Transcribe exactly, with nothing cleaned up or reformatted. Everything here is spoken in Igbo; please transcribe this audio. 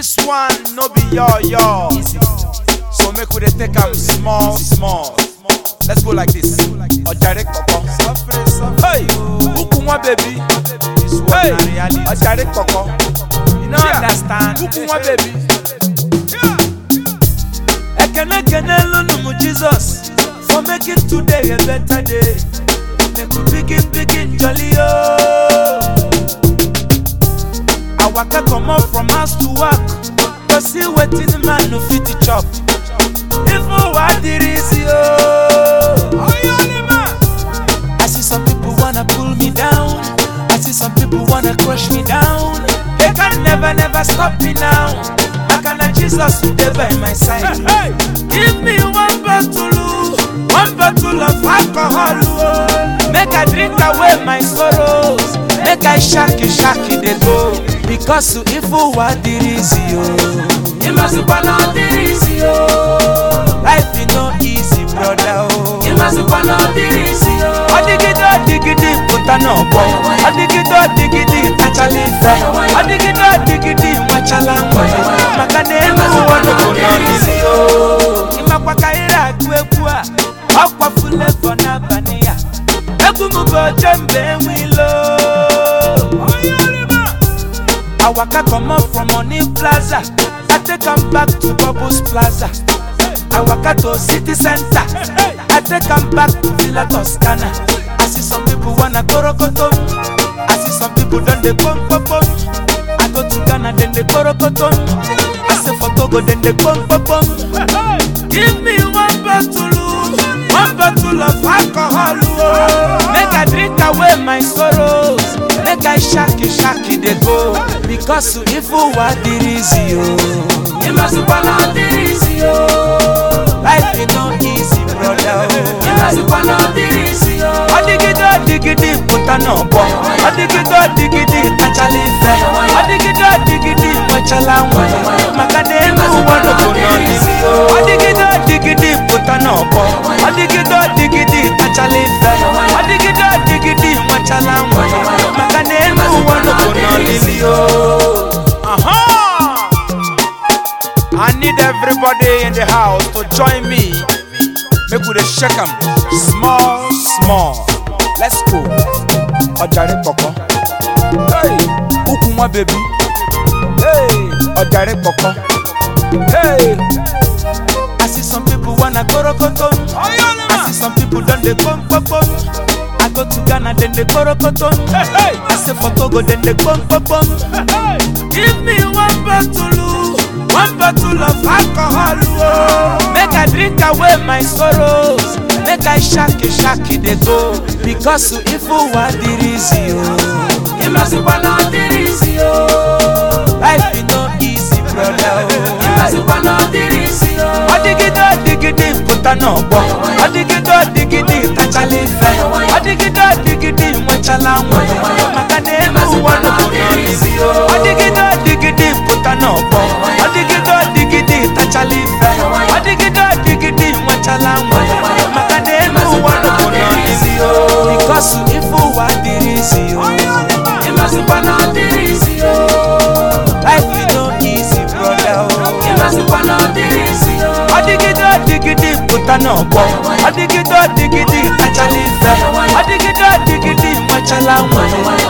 This one no be yo yo. So make we dey take am small small. Let's go like this. Ojare koko. Hey, Ukunwa baby. Hey, Ojare koko. You don't understand. Ukunwa baby. Ekene kene lunu Jesus for making today a better day. Make we begin begin jolly oh. I waka come up from house to work, to see wetin the man no fit to chop. If what it is oh. I see some people wanna pull me down. I see some people wanna crush me down. They can never never stop me now. I cannot Jesus who dey by my side. Hey, hey. Give me one bottle, one bottle of alcohol oh. Make I drink away my sorrows. Make I shaki shaki they go. Because if what it is oh. It must be not easy oh. Life is no easy brother oh. It must be not easy oh. Adigida digidi puta no boy. Adigida digidi tachali fe. Adigida digidi machala boy. Makane mu wano no easy oh. Imakwa kaira kwekwa. Akwa fule fona bania. Egu mu go jembe wilo. I waka come up from Money Plaza. I take them back to Bubbles Plaza. I waka to City Center. I take them back to Villa Toscana. I see some people wanna go rokotom. I see some people done the pom pom pom. I go to Ghana then they go rokotom. I say for Togo then they pom pom pom. Give me one bottle, one bottle of alcohol. Oh. Make I drink away my sorrows. Make I shaki shaki they go. Because if what it is you, it must be not easy oh. Life is no easy brother oh. It must be not easy oh. Adigida digidi puta no boy. Adigida digidi tachali fe. Adigida digidi machala boy. Makane mu wano no easy oh. Adigida digidi puta no boy. Adigida digidi tachali fe. Adigida digidi machala boy. Makane mu wano no easy oh. Aha! I need everybody in the house to join me. Make we dey shake 'em small, small. Let's go. Ojare koko. Hey, Ukunwa baby. Hey, Ojare koko. Hey, I see some people wanna go rokotom. I see some people done the pom pom pom. I go to Ghana then they go rokotom. Hey, hey. I say for Togo then they pom pom pom. Hey, give me one bottle, one bottle of alcohol oh. Make I drink away my sorrows. Make I shaki shaki they go. Because if what it is you, it must be not easy oh. Life is no easy brother oh. It must be not easy oh. Adigida digidi puta no boy. Adigida digidi tachali fe. Adigida digidi machala boy. Makane mu wano no easy oh. Adigida digidi puta no boy. Adigida digidi tachali fe. Adigida digidi machala boy. Makane mu wano no easy oh. Because if what it is you, it must be not easy oh. Life is no easy brother oh. It must be not easy oh. Adigida digidi puta no boy. Adigida digidi tachali fe. Adigida digidi machala boy.